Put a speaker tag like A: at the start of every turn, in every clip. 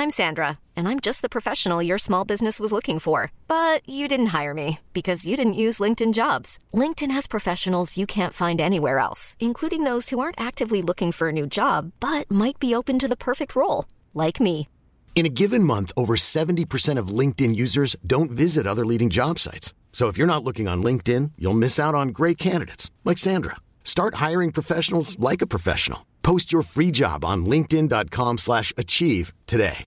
A: I'm Sandra, and I'm just the professional your small business was looking for. But you didn't hire me because you didn't use LinkedIn Jobs. LinkedIn has professionals you can't find anywhere else, including those who aren't actively looking for a new job, but might be open to the perfect role, like me.
B: In a given month, over 70% of LinkedIn users don't visit other leading job sites. So if you're not looking on LinkedIn, you'll miss out on great candidates like Sandra. Start hiring professionals like a professional. Post your free job on linkedin.com/achieve today.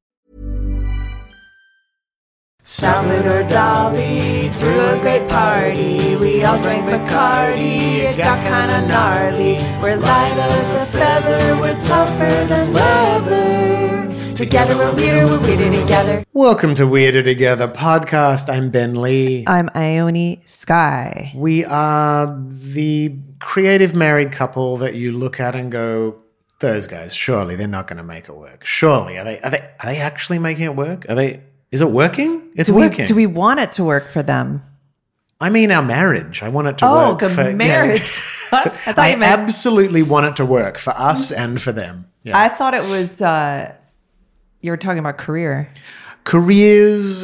C: Salvador Dali threw a great party. We all drank Bacardi. It got kinda gnarly. We're light as a feather. We're tougher than leather. Together we're weirder together.
D: Welcome to Weirder Together podcast. I'm Ben Lee.
E: I'm Ione Skye.
D: We are the creative married couple that you look at and go, those guys, surely they're not going to make it work. Surely. Are they actually making it work? Is it working? It's working.
E: Do we want it to work for them?
D: I mean, our marriage. I want it to work.
E: Oh, the marriage.
D: Yeah. I absolutely want it to work for us and for them. Yeah.
E: I thought it was, you were talking about career.
D: Careers,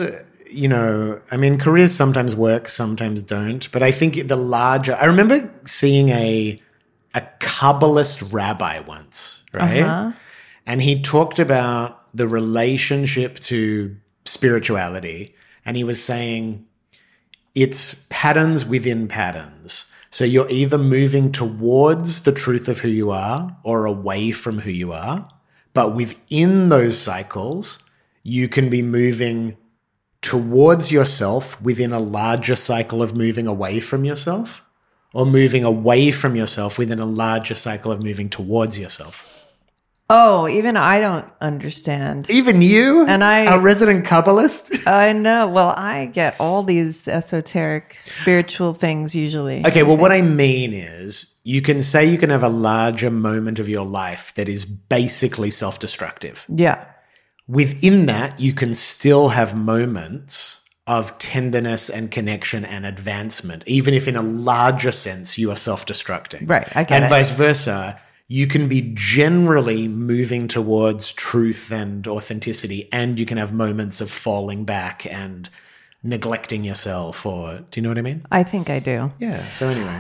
D: careers sometimes work, sometimes don't. But I think I remember seeing a Kabbalist rabbi once, right? Uh-huh. And he talked about the relationship to spirituality. And he was saying it's patterns within patterns. So you're either moving towards the truth of who you are or away from who you are. But within those cycles, you can be moving towards yourself within a larger cycle of moving away from yourself, or moving away from yourself within a larger cycle of moving towards yourself.
E: Oh, even I don't understand.
D: Even you? And a resident Kabbalist?
E: I know. Well, I get all these esoteric spiritual things usually.
D: Okay, well, what I mean is you can say you can have a larger moment of your life that is basically self-destructive.
E: Yeah.
D: Within that, you can still have moments of tenderness and connection and advancement, even if in a larger sense you are self-destructing.
E: Right, I get it.
D: And vice versa, you can be generally moving towards truth and authenticity, and you can have moments of falling back and neglecting yourself, or do you know what I mean?
E: I think I do.
D: Yeah, so anyway.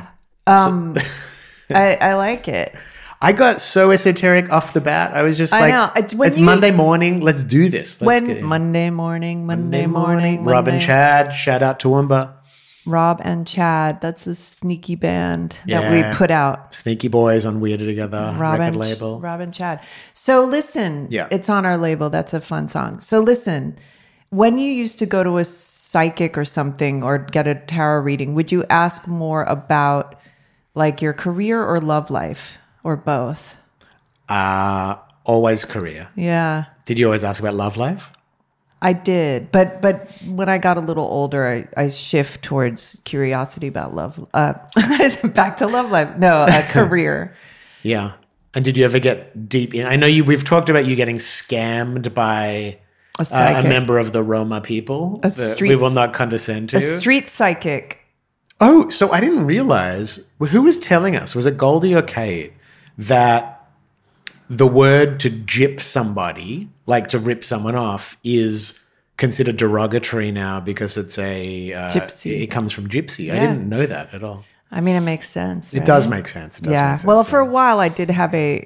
E: I like it.
D: I got so esoteric off the bat. I was just it's Monday morning. Let's do this.
E: Monday morning.
D: Rob and Chad. Shout out to Toowoomba.
E: Rob and Chad. That's a sneaky band that we put out.
D: Sneaky Boys on Weirder Together record label.
E: Rob and Chad. So listen, it's on our label. That's a fun song. So listen, when you used to go to a psychic or something or get a tarot reading, would you ask more about like your career or love life? Or both?
D: Always career.
E: Yeah.
D: Did you always ask about love life?
E: I did. But when I got a little older, I shift towards curiosity about love. Back to love life. No, career.
D: Yeah. And did you ever get deep in? I know we've talked about you getting scammed by a member of the Roma people that we will not condescend to.
E: A street psychic.
D: Oh, so I didn't realize. Who was telling us? Was it Goldie or Kate? That the word to gyp somebody, like to rip someone off, is considered derogatory now because it's gypsy. It comes from gypsy. Yeah. I didn't know that at all.
E: I mean, it makes sense. Right?
D: It does make sense. It does make sense.
E: Well, for a while, I did have a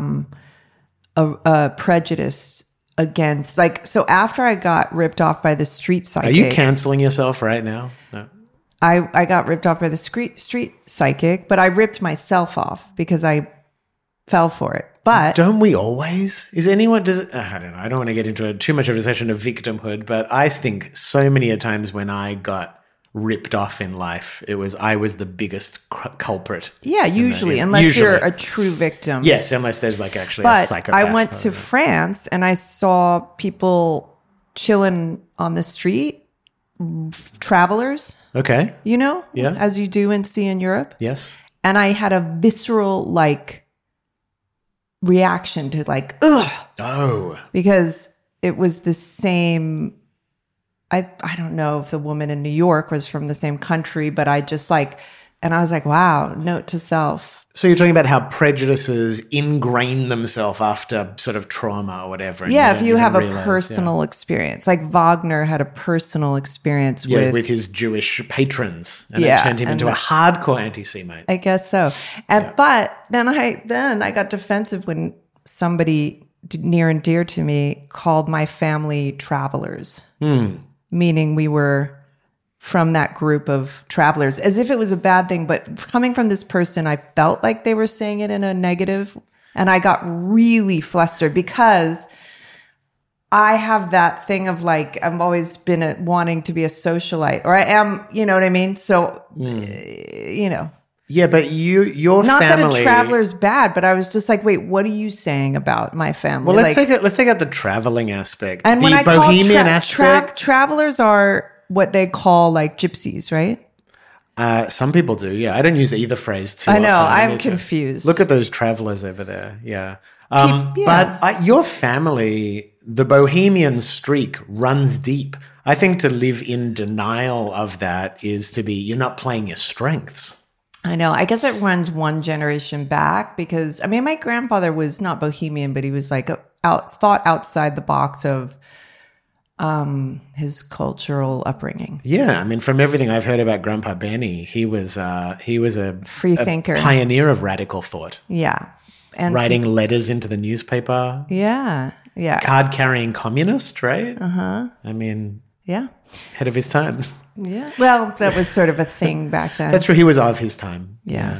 E: prejudice against, so after I got ripped off by the street psychic.
D: Are you canceling yourself right now? No.
E: I got ripped off by the street psychic, but I ripped myself off because I fell for it. But
D: don't we always? I don't know. I don't want to get into too much of a session of victimhood, but I think so many a times when I got ripped off in life, I was the biggest culprit.
E: Yeah, usually, unless you're a true victim.
D: Yes, unless there's actually a psychopath.
E: I went to France and I saw people chilling on the street, travelers.
D: Okay.
E: Yeah.
D: As
E: you do and see in Europe.
D: Yes.
E: And I had a visceral reaction to ugh.
D: Oh.
E: Because it was the same. I don't know if the woman in New York was from the same country, but I just and I was like, wow, note to self.
D: So you're talking about how prejudices ingrain themselves after sort of trauma or whatever.
E: Yeah, if you have a personal experience. Like Wagner had a personal experience
D: with his Jewish patrons. And it turned him into a hardcore anti-Semite.
E: I guess so. But then I got defensive when somebody near and dear to me called my family travelers. Meaning we were from that group of travelers, as if it was a bad thing. But coming from this person, I felt like they were saying it in a negative. And I got really flustered because I have that thing of like, I've always been wanting to be a socialite, or I am, you know what I mean? So, you know.
D: Yeah, but your
E: not
D: family...
E: Not that a traveler's bad, but I was just like, wait, what are you saying about my family?
D: Well, let's take out the traveling aspect.
E: And
D: the
E: when I
D: bohemian aspect...
E: travelers are what they call like gypsies, right?
D: Some people do, yeah. I don't use either phrase too
E: I know,
D: often.
E: I'm confused.
D: Look at those travelers over there, yeah. But your family, the bohemian streak runs deep. I think to live in denial of that is you're not playing your strengths.
E: I know. I guess it runs one generation back because, I mean, my grandfather was not bohemian, but he was like thought outside the box of his cultural upbringing.
D: Yeah, I mean, from everything I've heard about Grandpa Benny, he was a
E: free thinker,
D: pioneer of radical thought.
E: Yeah, and
D: writing letters into the newspaper.
E: Yeah,
D: card carrying communist, right?
E: I
D: mean,
E: yeah,
D: ahead of his time.
E: Yeah, well, that was sort of a thing back then.
D: That's true. He was of his time.
E: Yeah.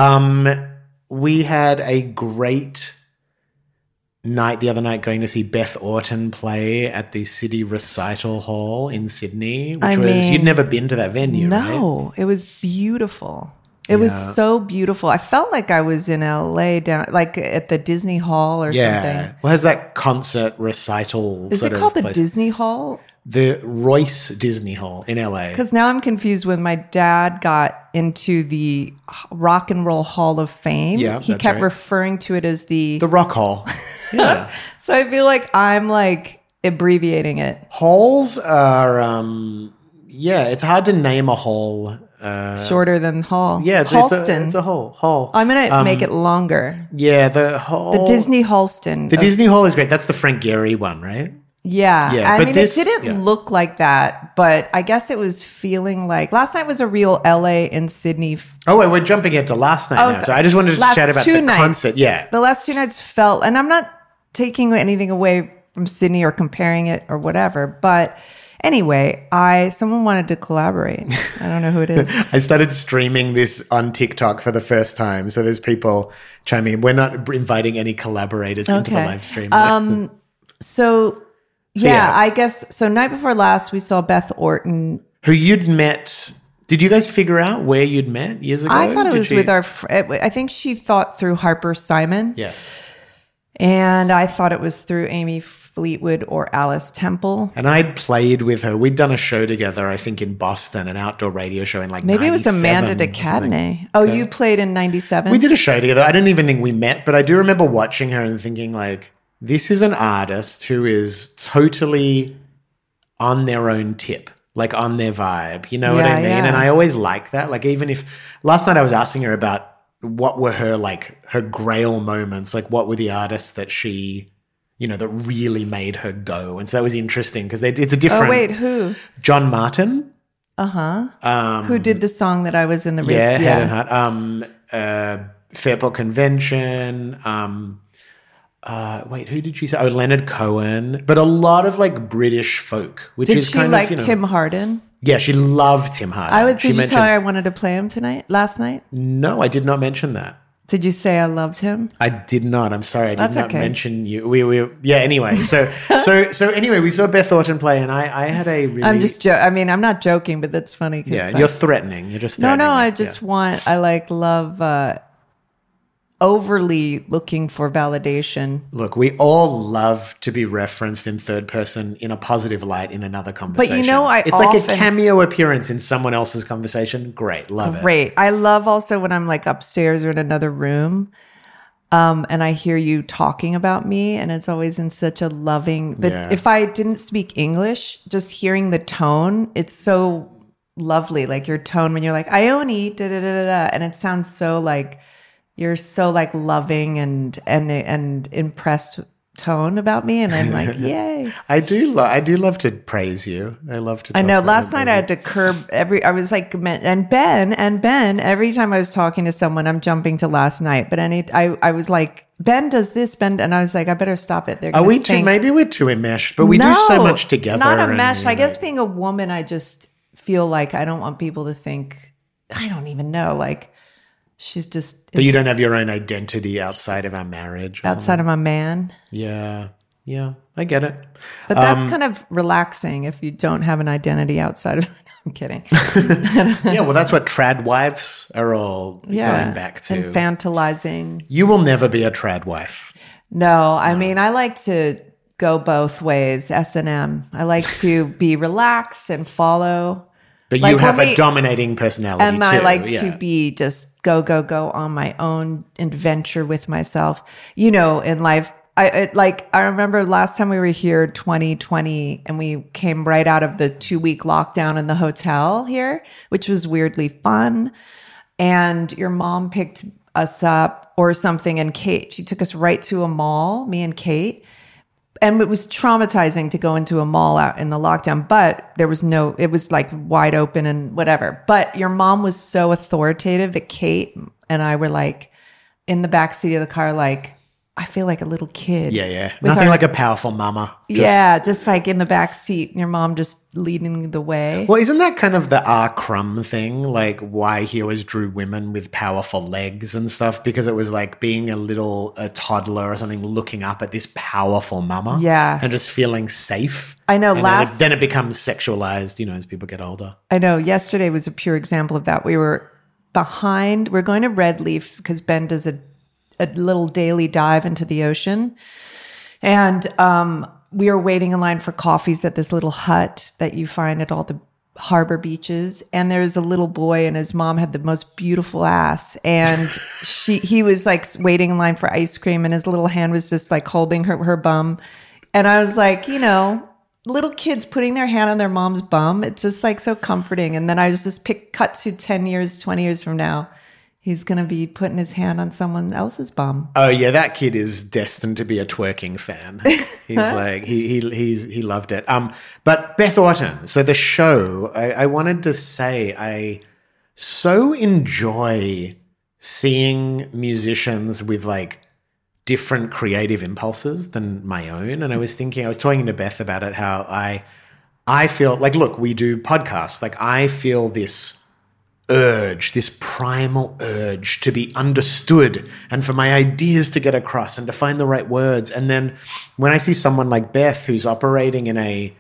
D: We had a great night the other night going to see Beth Orton play at the City Recital Hall in Sydney, which you'd never been to that venue, right?
E: No, it was beautiful. It was so beautiful. I felt like I was in LA down like at the Disney Hall or something.
D: Well, has that concert recital
E: Is it called the Disney Hall?
D: The Royce Disney Hall in LA.
E: Because now I'm confused when my dad got into the Rock and Roll Hall of Fame.
D: Yeah,
E: he kept referring to it as the
D: Rock Hall. Yeah.
E: So I feel like I'm like abbreviating it.
D: Halls are, it's hard to name a hall.
E: Shorter than hall.
D: Yeah, it's a hall.
E: I'm going to make it longer.
D: Yeah, the hall.
E: The Disney Halston.
D: The Disney Hall is great. That's the Frank Gehry one, right?
E: Yeah. I mean, it didn't look like that, but I guess it was feeling like last night was a real LA and Sydney.
D: Oh, wait, we're jumping into last night now. So I just wanted to chat about the concert. Yeah.
E: The last two nights felt, and I'm not taking anything away from Sydney or comparing it or whatever, but anyway, someone wanted to collaborate. I don't know who it is.
D: I started streaming this on TikTok for the first time. So there's people chiming in. We're not inviting any collaborators into the live stream.
E: I guess, so night before last, we saw Beth Orton.
D: Who you'd met. Did you guys figure out where you'd met years ago?
E: I thought it was with I think she thought through Harper Simon.
D: Yes.
E: And I thought it was through Amy Fleetwood or Alice Temple.
D: And I'd played with her. We'd done a show together, I think, in Boston, an outdoor radio show in like
E: Maybe it was Amanda de Cadenet. Oh, you played in 97?
D: We did a show together. I don't even think we met, but I do remember watching her and thinking like, this is an artist who is totally on their own tip, like on their vibe. You know what I mean? Yeah. And I always like that. Like even if last night I was asking her about what were her grail moments, like what were the artists that she, that really made her go. And so that was interesting because it's a different.
E: Oh, wait, who?
D: John Martin.
E: Uh-huh. Who did the song that I was in the radio?
D: Yeah, Head and Heart. Fairport Convention. Who did she say? Oh, Leonard Cohen. But a lot of like British folk, which is kind of,
E: Did she like Tim Hardin?
D: Yeah, she loved Tim Hardin.
E: Did you tell her I wanted to play him last night?
D: No, I did not mention that.
E: Did you say I loved him?
D: I did not. I'm sorry. I did not mention you. Anyway. So anyway, we saw Beth Orton play and I had a really...
E: I'm not joking, but that's funny.
D: Yeah, you're threatening. You're just threatening.
E: No, I love overly looking for validation.
D: Look, we all love to be referenced in third person in a positive light in another conversation.
E: But
D: it's like a cameo appearance in someone else's conversation. Great. Love it.
E: Great. I love also when I'm like upstairs or in another room and I hear you talking about me and it's always in such a loving, but if I didn't speak English, just hearing the tone, it's so lovely. Like your tone when you're like, Ione, da da da da da, and it sounds so like you're so like loving and impressed tone about me, and I'm like, yay.
D: I do love to praise you. I love to.
E: I know. Last night I had to curb I was like, and Ben, every time I was talking to someone, I'm jumping to last night. But I was like, Ben does this, Ben, and I was like, I better stop it.
D: Are we too? Maybe we're too enmeshed, but we do so much together.
E: Not enmeshed. I guess being a woman, I just feel like I don't want people to think. I don't even know. Like, she's just.
D: But you don't have your own identity outside of our marriage.
E: Outside of my man.
D: Yeah. Yeah. I get it.
E: But that's kind of relaxing if you don't have an identity outside of. I'm kidding.
D: Yeah. Well, that's what trad wives are all going back to.
E: Infantilizing.
D: You will never be a trad wife.
E: No. I mean, I like to go both ways. S&M. I like to be relaxed and follow.
D: But like you have a dominating personality
E: and
D: too.
E: I like to be just go on my own adventure with myself. You know, in life, I remember last time we were here, 2020, and we came right out of the 2-week lockdown in the hotel here, which was weirdly fun. And your mom picked us up or something, and Kate, she took us right to a mall, me and Kate. And it was traumatizing to go into a mall out in the lockdown, but it was like wide open and whatever. But your mom was so authoritative that Kate and I were like in the backseat of the car, like, I feel like a little kid.
D: Yeah. Nothing like a powerful mama.
E: Just like in the back seat, your mom just leading the way.
D: Well, isn't that kind of the R. Crumb thing? Like why he always drew women with powerful legs and stuff? Because it was like being a toddler or something, looking up at this powerful mama.
E: Yeah.
D: And just feeling safe.
E: I know.
D: And then it becomes sexualized, as people get older.
E: I know. Yesterday was a pure example of that. We're going to Red Leaf because Ben does a little daily dive into the ocean. And we were waiting in line for coffees at this little hut that you find at all the harbor beaches. And there's a little boy and his mom had the most beautiful ass. And he was like waiting in line for ice cream and his little hand was just like holding her bum. And I was like, little kids putting their hand on their mom's bum. It's just like so comforting. And then I was just cut to 10 years, 20 years from now. He's going to be putting his hand on someone else's bum.
D: Oh, yeah, that kid is destined to be a twerking fan. He's like, he loved it. But Beth Orton, so the show, I wanted to say I so enjoy seeing musicians with like different creative impulses than my own. And I was talking to Beth about it, how I feel like, look, we do podcasts. Like I feel this primal urge to be understood and for my ideas to get across and to find the right words. And then when I see someone like Beth, who's operating in a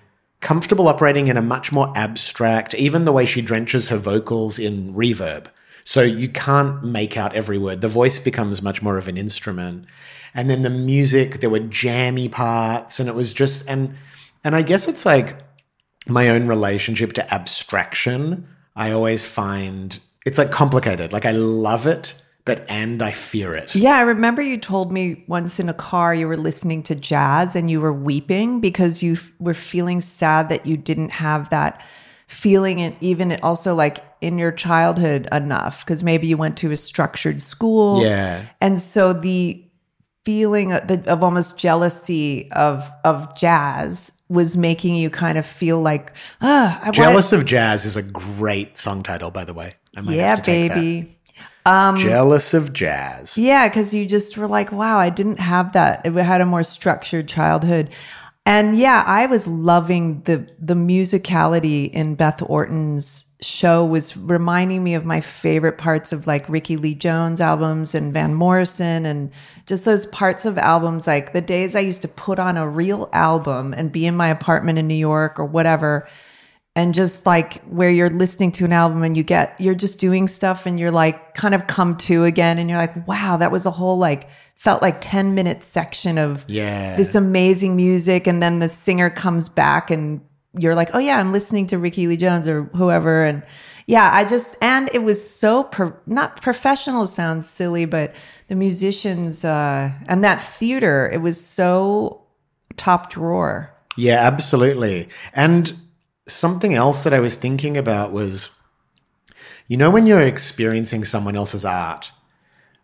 D: much more abstract, even the way she drenches her vocals in reverb. So you can't make out every word. The voice becomes much more of an instrument. And then the music, there were jammy parts and it was just, and I guess it's like my own relationship to abstraction. I always find it's like complicated. Like I love it, and I fear it.
E: Yeah, I remember you told me once in a car you were listening to jazz and you were weeping because you were feeling sad that you didn't have that feeling, and even also like in your childhood enough because maybe you went to a structured school.
D: Yeah.
E: And so the feeling of almost jealousy of jazz was making you kind of feel like,
D: Jealous of Jazz is a great song title, by the way. I might have to take
E: baby.
D: Jealous of Jazz.
E: Yeah, because you just were like, wow, I didn't have that. It had a more structured childhood. And yeah, I was loving the musicality in Beth Orton's show was reminding me of my favorite parts of like Ricky Lee Jones albums and Van Morrison and just those parts of albums, like the days I used to put on a real album and be in my apartment in New York or whatever. And just like where you're listening to an album and you're just doing stuff and you're like kind of come to again. And you're like, wow, that was a whole like, felt like 10-minute section of this amazing music. And then the singer comes back and you're like, oh yeah, I'm listening to Ricky Lee Jones or whoever. And yeah, and it was so, not professional sounds silly, but the musicians and that theater, it was so top drawer.
D: Yeah, absolutely. And something else that I was thinking about was, when you're experiencing someone else's art,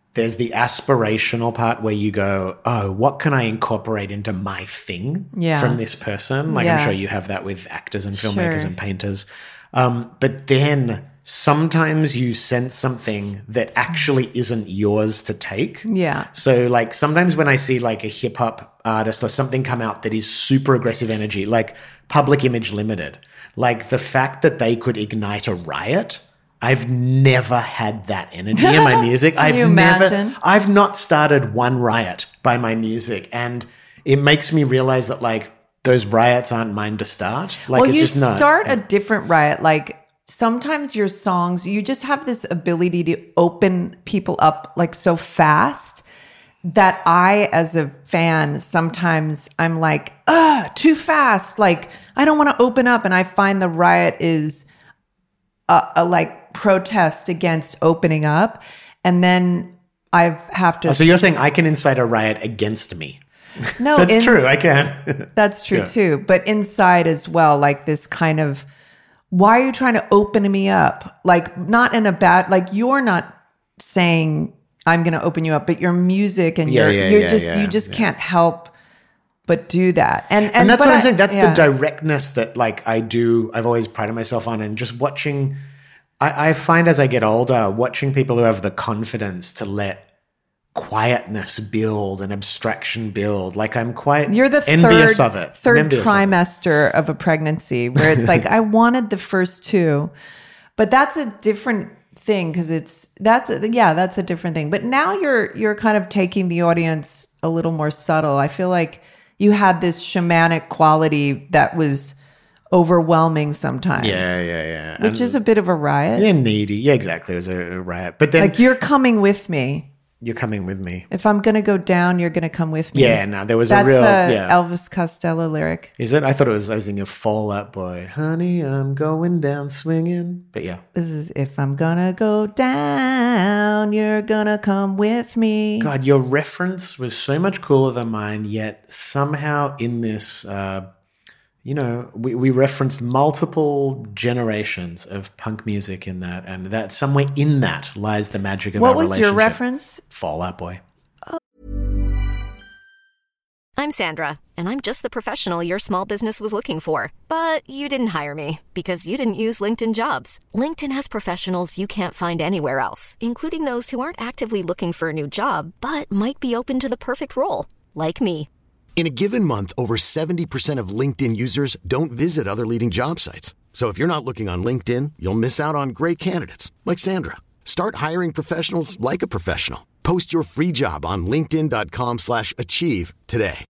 D: there's the aspirational part where you go, oh, what can I incorporate into my thing from this person? Like I'm sure you have that with actors and filmmakers and painters. But then sometimes you sense something that actually isn't yours to take.
E: Yeah.
D: So like sometimes when I see like a hip hop artist or something come out that is super aggressive energy, like Public Image Limited, like the fact that they could ignite a riot, I've never had that energy in my music. I've not started one riot by my music. And it makes me realize that like those riots aren't mine to start. Like,
E: well,
D: it's
E: you
D: just not.
E: Start a different riot. Like sometimes your songs, you just have this ability to open people up like so fast that I, as a fan, sometimes I'm like, too fast. Like I don't want to open up. And I find the riot is a like protest against opening up. And then I have to.
D: So you're saying I can incite a riot against me?
E: No,
D: that's true. I can.
E: That's true too. But inside as well, like this kind of, why are you trying to open me up? Like not in a bad, like you're not saying I'm going to open you up, but your music and you just can't help but do that. And
D: that's what I'm saying. That's the directness that like I've always prided myself on, and just watching, I find as I get older, watching people who have the confidence to let quietness build and abstraction build. Like I'm quite envious of it.
E: Third trimester of a pregnancy where it's like, I wanted the first two, but that's a different thing because that's a different thing. But now you're kind of taking the audience a little more subtle. I feel like you had this shamanic quality that was overwhelming sometimes.
D: Yeah.
E: Which is a bit of a riot.
D: Yeah, needy. Yeah, exactly. It was a riot. But then
E: like you're coming with me.
D: You're coming with me.
E: If I'm going to go down, you're going to come with me.
D: Yeah, no, there was a real...
E: That's Elvis Costello lyric.
D: Is it? I was thinking of Fall Out Boy. Honey, I'm going down swinging. But yeah.
E: This is, if I'm going to go down, you're going to come with me.
D: God, your reference was so much cooler than mine, yet somehow in this... we referenced multiple generations of punk music in that, and that somewhere in that lies the magic of our relationship.
E: What was your reference?
D: Fall Out Boy.
A: I'm Sandra, and I'm just the professional your small business was looking for. But you didn't hire me because you didn't use LinkedIn Jobs. LinkedIn has professionals you can't find anywhere else, including those who aren't actively looking for a new job, but might be open to the perfect role, like me.
B: In a given month, over 70% of LinkedIn users don't visit other leading job sites. So if you're not looking on LinkedIn, you'll miss out on great candidates like Sandra. Start hiring professionals like a professional. Post your free job on linkedin.com/achieve today.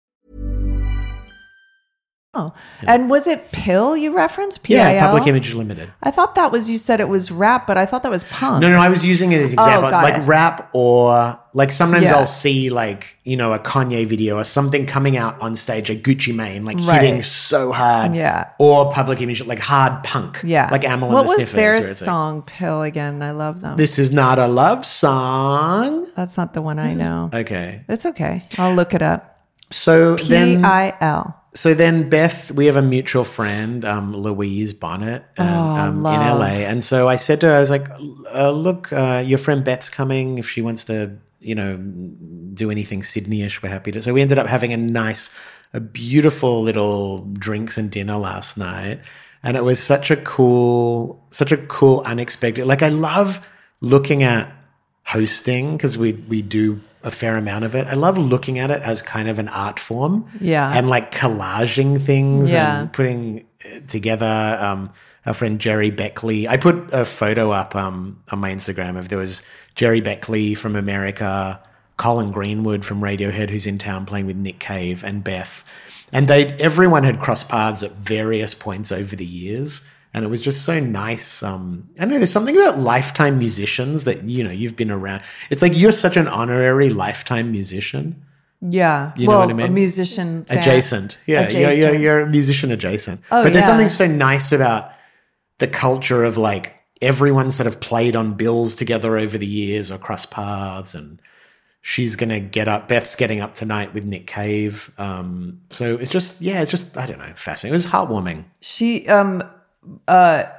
E: Oh, and was it PIL you referenced? PIL?
D: Yeah, Public Image Limited.
E: I thought that was, you said it was rap, but I thought that was punk.
D: No, I was using it as an example. Like rap, or like sometimes I'll see like, a Kanye video or something coming out on stage, a Gucci Mane, like hitting so hard.
E: Yeah.
D: Or Public Image, like hard punk.
E: Yeah.
D: Like Amyl
E: and
D: the Sniffers.
E: What was their song, PIL, again? I love them.
D: This is not a love song.
E: That's not the one I know.
D: Okay.
E: It's okay. I'll look it up.
D: So
E: PIL.
D: So then Beth, we have a mutual friend, Louise Bonnet, in LA. And so I said to her, I was like, look, your friend Beth's coming. If she wants to, do anything Sydney-ish, we're happy to. So we ended up having a beautiful little drinks and dinner last night. And it was such a cool, unexpected, like I love looking at hosting because we do a fair amount of it. I love looking at it as kind of an art form.
E: Yeah.
D: And like collaging things and putting together. Our friend Jerry Beckley. I put a photo up on my Instagram there was Jerry Beckley from America, Colin Greenwood from Radiohead, who's in town playing with Nick Cave, and Beth. And everyone had crossed paths at various points over the years. And it was just so nice. I know there's something about lifetime musicians that, you've been around. It's like you're such an honorary lifetime musician.
E: Yeah.
D: You know what I mean?
E: A musician fan.
D: Adjacent. Yeah.
E: Adjacent.
D: You're a musician adjacent.
E: Oh,
D: but there's something so nice about the culture of like everyone sort of played on bills together over the years or crossed paths, and she's going to get up. Beth's getting up tonight with Nick Cave. So it's just, I don't know, fascinating. It was heartwarming.
E: She,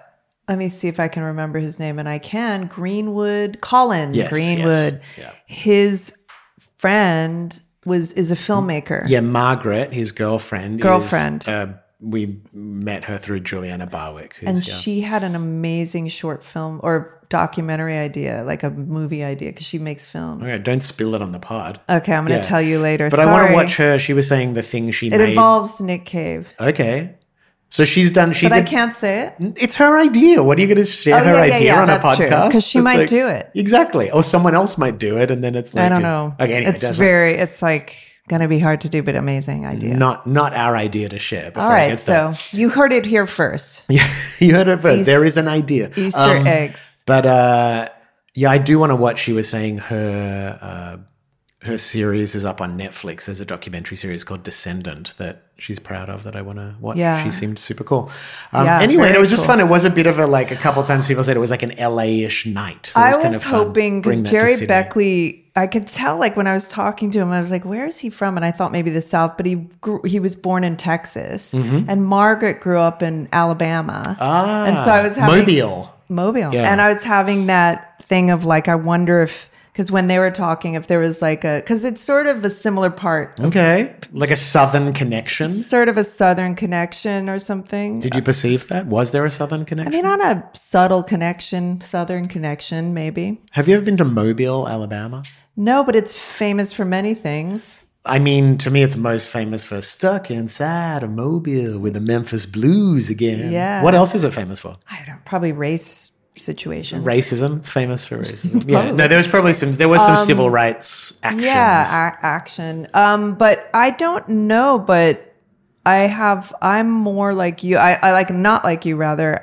E: let me see if I can remember his name, and I can. Colin Greenwood.
D: Yes. Yeah.
E: His friend is a filmmaker.
D: Yeah, Margaret, his girlfriend. We met her through Juliana Barwick.
E: And she had an amazing short film or documentary idea, like a movie idea, because she makes films.
D: Okay, don't spill it on the pod.
E: Okay, I'm going to tell you later.
D: But I want to watch her. She was saying the thing she made.
E: It involves Nick Cave.
D: Okay. So she's done...
E: I can't say it.
D: It's her idea. What are you going to share her idea on a podcast?
E: Because she might do it.
D: Exactly. Or someone else might do it, and then it's like...
E: I don't know.
D: Okay, anyway,
E: it's like... Going to be hard to do, but amazing idea.
D: Not our idea to share.
E: All right, so you heard it here first.
D: Yeah, you heard it first. There is an idea.
E: Easter eggs.
D: But I do want to watch. She was saying her series is up on Netflix. There's a documentary series called Descendant that she's proud of that I want to watch.
E: Yeah.
D: She seemed super cool. Anyway, and it was just fun. It was a bit of a couple times people said it was like an LA-ish night. So
E: I was hoping, because Jerry Beckley, I could tell when I was talking to him, I was like, where is he from? And I thought maybe the South, but he was born in Texas. Mm-hmm. And Margaret grew up in Alabama. And so I was having... Mobile. Yeah. And I was having that thing of I wonder if... Because when they were talking, if there was because it's sort of a similar part.
D: Okay. Like a Southern connection?
E: Sort of a Southern connection or something.
D: Did you perceive that? Was there a Southern connection?
E: I mean, on a subtle connection, Southern connection, maybe.
D: Have you ever been to Mobile, Alabama?
E: No, but it's famous for many things.
D: I mean, to me, it's most famous for Stuck Inside of Mobile with the Memphis Blues again.
E: Yeah.
D: What else is it famous for?
E: I don't probably race situations.
D: Racism. It's famous for racism. Yeah. No, there was some civil rights actions.
E: Yeah, action. But I don't know, but I'm more like you. I not like you, rather.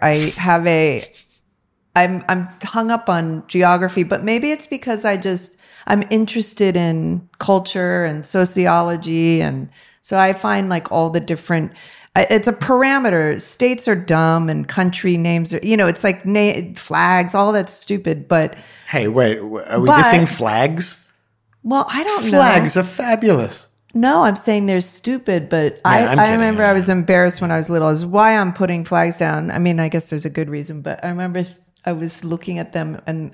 E: I'm hung up on geography, but maybe it's because I'm interested in culture and sociology. And so I find all the different, it's a parameter. States are dumb and country names are, it's like flags, all that's stupid. But
D: hey, wait, are we just saying flags?
E: Well, I don't know.
D: Flags are fabulous.
E: No, I'm saying they're stupid, but I remember I was embarrassed when I was little. Is why I'm putting flags down. I mean, I guess there's a good reason, but I remember I was looking at them, and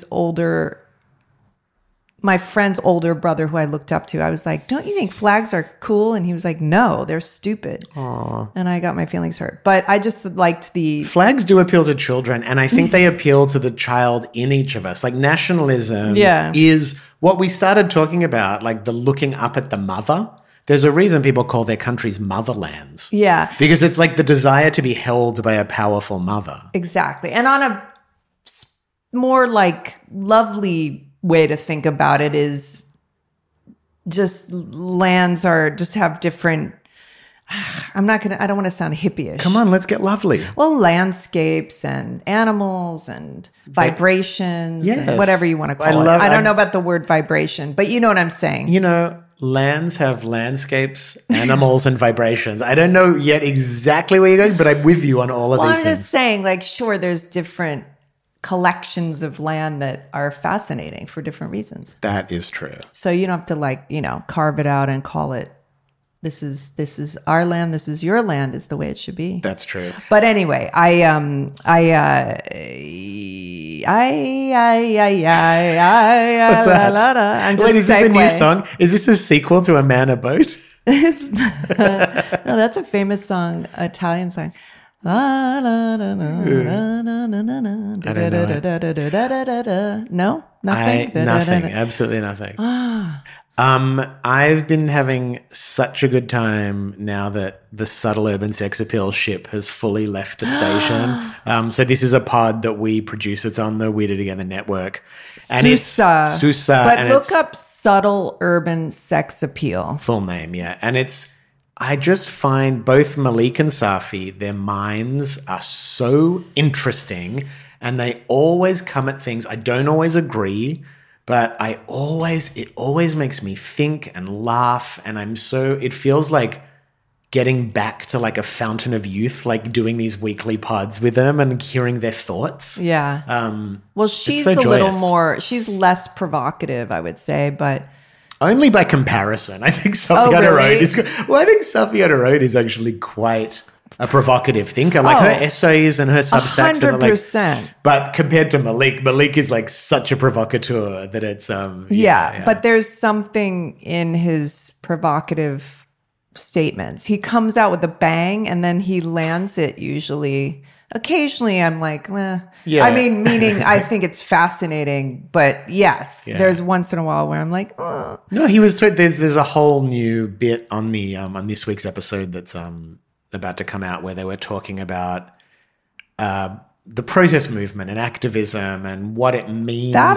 E: my friend's older brother, who I looked up to, I was like, don't you think flags are cool? And he was like, no, they're stupid. Aww. And I got my feelings hurt. But I just liked the...
D: Flags do appeal to children, and I think they appeal to the child in each of us. Nationalism is what we started talking about, the looking up at the mother. There's a reason people call their countries motherlands.
E: Yeah.
D: Because it's the desire to be held by a powerful mother.
E: Exactly. And on a more lovely way to think about it is just lands have different... I don't want to sound hippie-ish.
D: Come on, let's get lovely.
E: Well, landscapes and animals and vibrations and whatever you want to call it. I don't know about the word vibration, but you know what I'm saying.
D: Lands have landscapes, animals, and vibrations. I don't know yet exactly where you're going, but I'm with you on all of these things.
E: I'm just saying, sure, there's different collections of land that are fascinating for different reasons.
D: That is true.
E: So you don't have to carve it out and call it, this is our land, this is your land, is the way it should be.
D: That's true.
E: But anyway, I'm
D: What's that?
E: just
D: is this a new song? Is this a sequel to A Man, a Boat?
E: No, that's a famous song, Italian song. No, nothing.
D: Nothing. Absolutely nothing. I've been having such a good time now that the Subtle Urban Sex Appeal ship has fully left the station. So this is a pod that we produce. It's on the Weirder Together network. And
E: Susa.
D: It's Susa.
E: But look up Subtle Urban Sex Appeal.
D: Full name, yeah. And I just find both Malik and Safi, their minds are so interesting, and they always come at things. I don't always agree, but it always makes me think and laugh, and it feels like getting back to a fountain of youth, doing these weekly pods with them and hearing their thoughts.
E: Yeah. Well, she's a little more, she's less provocative, I would say, but...
D: Only by comparison. I think Safi on her own is good. Well, I think Safi on her own is actually quite a provocative thinker. Like her essays and her Substacks.
E: 100%.
D: But compared to Malik is like such a provocateur that it's
E: but there's something in his provocative statements. He comes out with a bang and then he lands it usually. Occasionally I'm like, I mean, meaning I think it's fascinating, but yes, there's once in a while where I'm like, oh.
D: No, he was, there's a whole new bit on the, on this week's episode that's about to come out where they were talking about the protest movement and activism and what it means.
E: That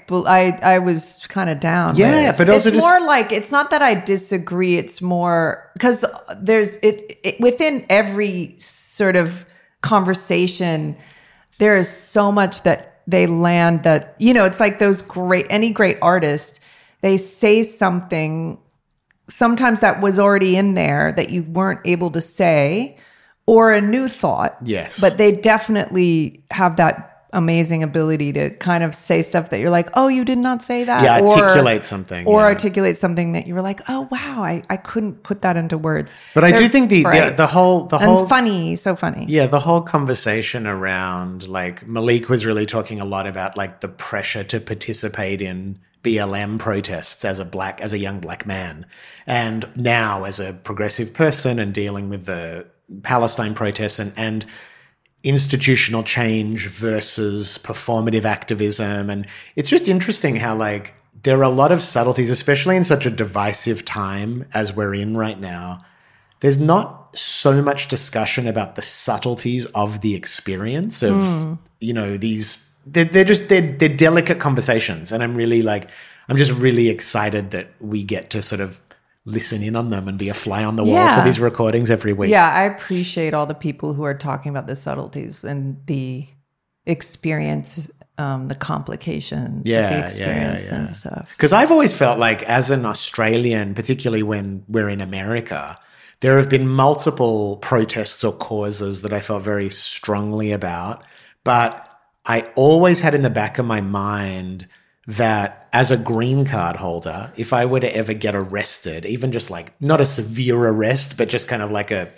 E: I was kind of down with.
D: But also
E: it's more like, it's not that I disagree, it's more because there's it within every sort of conversation, there is so much that they land that, it's like any great artist, they say something sometimes that was already in there that you weren't able to say, or a new thought.
D: Yes.
E: But they definitely have that amazing ability to kind of say stuff that you're like, oh, you did not say that.
D: Yeah, articulate something.
E: Or articulate something that you were like, oh, wow, I couldn't put that into words.
D: But I do think the whole
E: and funny, so funny.
D: Yeah, the whole conversation around, like, Malik was really talking a lot about, like, the pressure to participate in BLM protests as a young black man. And now as a progressive person and dealing with the Palestine protests and institutional change versus performative activism. And it's just interesting how, like, there are a lot of subtleties, especially in such a divisive time as we're in right now. There's not so much discussion about the subtleties of the experience of, these, they're delicate conversations. And I'm just really excited that we get to sort of listen in on them and be a fly on the wall for these recordings every week.
E: Yeah, I appreciate all the people who are talking about the subtleties and the experience, the complications of the experience and stuff.
D: Because I've always felt like, as an Australian, particularly when we're in America, there have been multiple protests or causes that I felt very strongly about, but I always had in the back of my mind that as a green card holder, if I were to ever get arrested, even just like not a severe arrest, but just kind of like that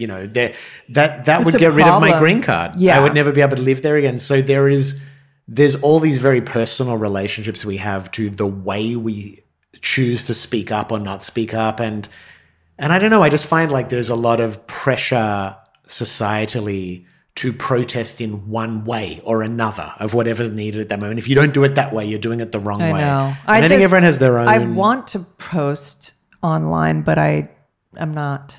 D: would get rid of my green card.
E: Yeah.
D: I would never be able to live there again. So there's all these very personal relationships we have to the way we choose to speak up or not speak up. And I don't know, I just find like there's a lot of pressure societally to protest in one way or another of whatever's needed at that moment. If you don't do it that way, you're doing it the wrong way.
E: I know.
D: And I think everyone has their own.
E: I want to post online, but I'm not.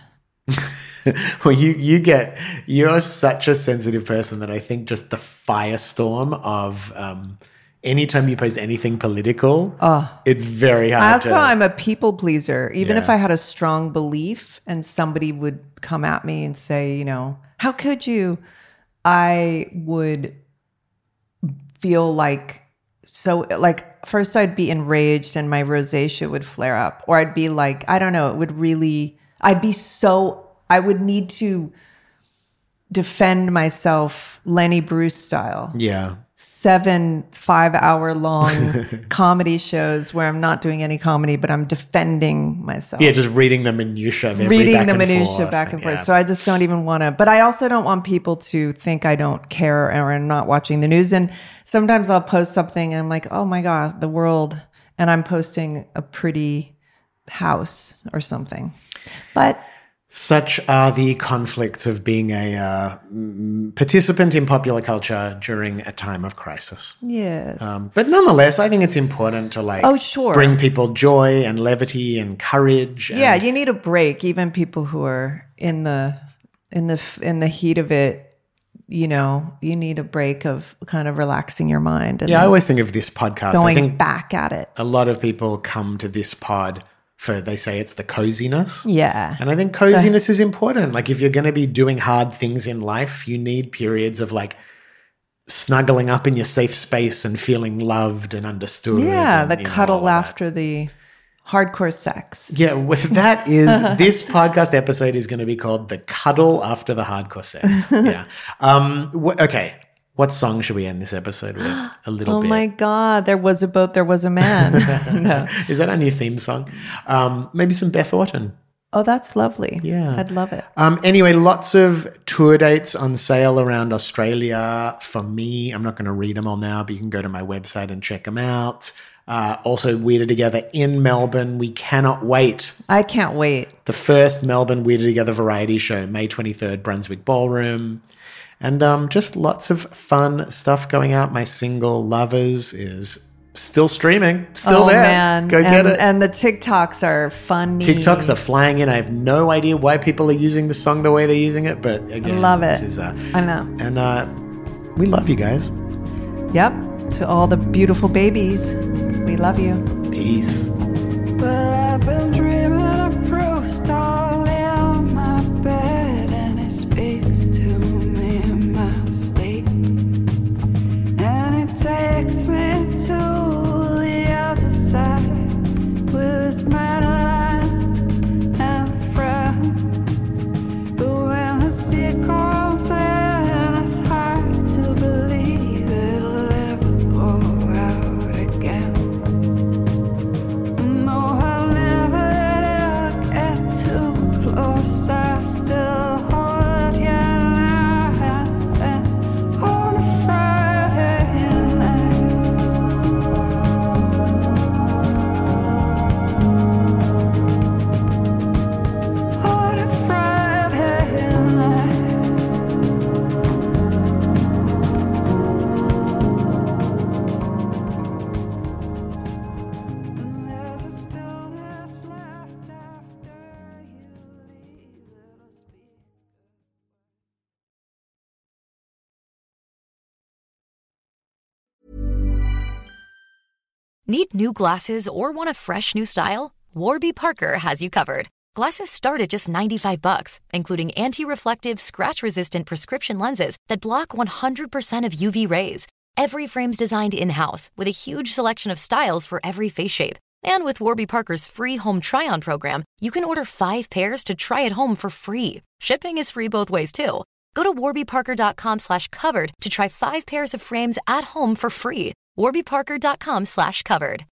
D: Well, you're such a sensitive person that I think just the firestorm of anytime you post anything political, it's very hard.
E: I'm a people pleaser. Even if I had a strong belief and somebody would come at me and say, how could you? I would feel first I'd be enraged and my rosacea would flare up, or I'd be like, I don't know, I would need to defend myself Lenny Bruce style.
D: Yeah.
E: 7 5-hour long comedy shows where I'm not doing any comedy, but I'm defending myself.
D: Yeah, just reading the minutiae of every back and forth.
E: So I just don't even want to, but I also don't want people to think I don't care or I'm not watching the news. And sometimes I'll post something and I'm like, oh my God, the world. And I'm posting a pretty house or something. But
D: such are the conflicts of being a participant in popular culture during a time of crisis.
E: Yes.
D: But nonetheless, I think it's important to bring people joy and levity and courage.
E: Yeah, you need a break. Even people who are in the heat of it, you need a break of kind of relaxing your mind. And
D: I always think of this podcast.
E: Going
D: I think
E: back at it.
D: A lot of people come to this pod they say it's the coziness.
E: Yeah.
D: And I think coziness is important. Like, if you're going to be doing hard things in life, you need periods of like snuggling up in your safe space and feeling loved and understood.
E: Yeah,
D: and,
E: the cuddle after the hardcore sex.
D: Yeah, that is this podcast episode is going to be called The Cuddle After the Hardcore Sex. Yeah. Okay. What song should we end this episode with? A little bit.
E: Oh my God. There was a boat, there was a man. No.
D: Is that our new theme song? Maybe some Beth Orton.
E: Oh, that's lovely.
D: Yeah.
E: I'd love it.
D: Anyway, lots of tour dates on sale around Australia for me. I'm not going to read them all now, but you can go to my website and check them out. Also, Weirder Together in Melbourne. We cannot wait.
E: I can't wait.
D: The first Melbourne Weirder Together variety show, May 23rd, Brunswick Ballroom. And just lots of fun stuff going out. My single, Lovers, is still streaming, still there.
E: Man.
D: Go get it.
E: And the TikToks are funny.
D: TikToks are flying in. I have no idea why people are using the song the way they're using it, but again,
E: love it.
D: This is,
E: I know.
D: And we love you guys.
E: Yep. To all the beautiful babies, we love you.
D: Peace.
C: Well, I've been dreaming of Proust all in my bed, and it speaks to me in my sleep, and it takes me to the other side with his Madeline and friend. But when the sea comes in, it's hard to believe it'll ever go out again. No, I'll never get too close. I still hold your hand on a Friday night. On a Friday night. And there's a stillness left after you leave. It'll speak.
F: Need new glasses or want a fresh new style? Warby Parker has you covered. Glasses start at just $95, including anti-reflective, scratch-resistant prescription lenses that block 100% of UV rays. Every frame's designed in-house with a huge selection of styles for every face shape. And with Warby Parker's free home try-on program, you can order 5 pairs to try at home for free. Shipping is free both ways, too. Go to warbyparker.com/covered to try 5 pairs of frames at home for free. warbyparker.com/covered.